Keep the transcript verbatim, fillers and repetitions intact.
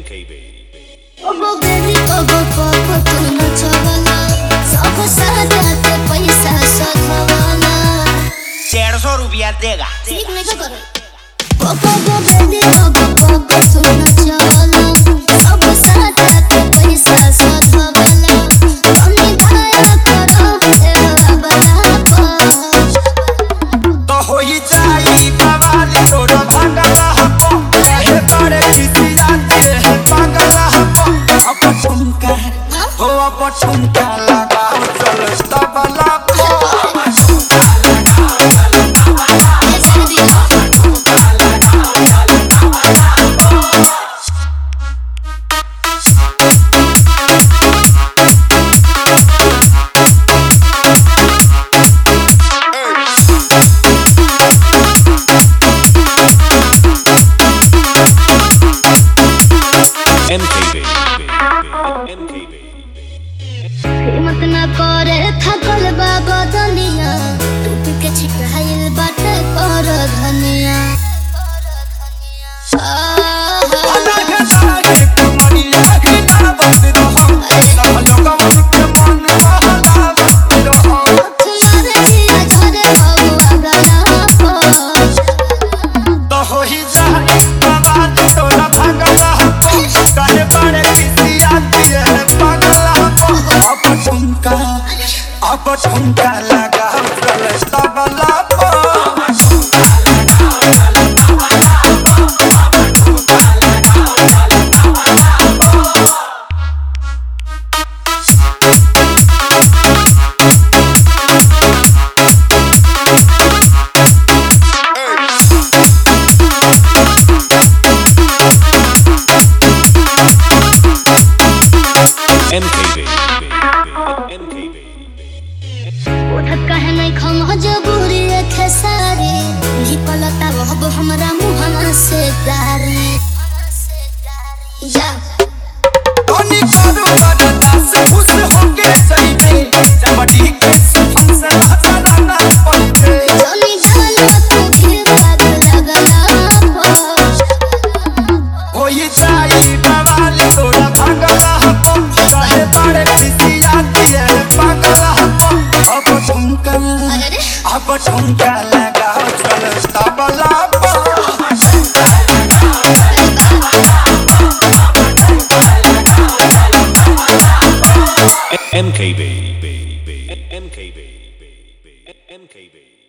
M K B. Oh baby, oh go papa, tu na chavala. सब साथ आते पैसा सधवाला. डेढ़ सौ रुपया देगा. ठीक नहीं तो करो. Oh go baby, oh go papa, tu na chavala. सब साथ आते पैसा सधवाला. कमी खाया करो तेरा बड़ा पास. तो हो ही जाई बवाली तोरा भागला हमको. कहे बड़े किसी जाते हैं पागला हमको. अब ठुमका हो अब ठुमका लगाओ चलो तबला को. M K B. M K B. हिम्मत न करे थकल बाबा दुनिया. टूट के छिटाइल बाटे कर धनिया. अलग अलग कमरिया की बात रहो. सब लोग के मन बहला रहो. तुम्हारे जिया झरे बाबू अगला पास. तो हो ही जाई बवाली तोरा भागला हमको. कहे बड़े किसी आती है पागला हमको. अब ठुमका अब ठुमका लगाओ चलो तबला को. M K B. M K B. उठत कहे नहीं खम जबूरी है सारी. निकलता वह हमरा मुहना से दारी. या धोनी करू बरदा से खुश होके सही. चमड़ी के सुफन से हसना पड़ते. जोनी जानो तू भी पागल लगला पास. हो ही जाई बवाली तोरा भागला हमको. कहे बड़े किसी आती है पागला हमको. अब ठुमका अरे अब ठुमका लगाओ चलो तबला को. M K B. M K B. M K B.